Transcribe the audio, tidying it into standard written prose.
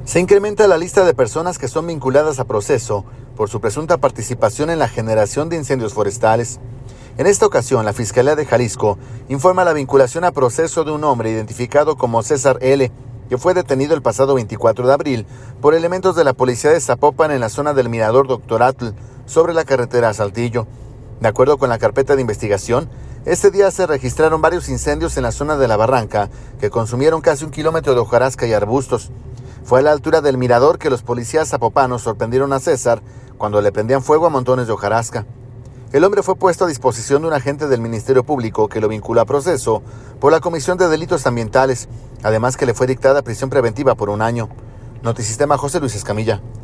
Se incrementa la lista de personas que son vinculadas a proceso por su presunta participación en la generación de incendios forestales. En esta ocasión, la Fiscalía de Jalisco informa la vinculación a proceso de un hombre identificado como César L., que fue detenido el pasado 24 de abril por elementos de la policía de Zapopan en la zona del Mirador Doctor Atl, sobre la carretera a Saltillo. De acuerdo con la carpeta de investigación, este día se registraron varios incendios en la zona de la barranca que consumieron casi 1 kilómetro de hojarasca y arbustos. Fue a la altura del mirador que los policías zapopanos sorprendieron a César cuando le prendían fuego a montones de hojarasca. El hombre fue puesto a disposición de un agente del Ministerio Público que lo vinculó a proceso por la comisión de delitos ambientales, además que le fue dictada prisión preventiva por 1 año. Notisistema, José Luis Escamilla.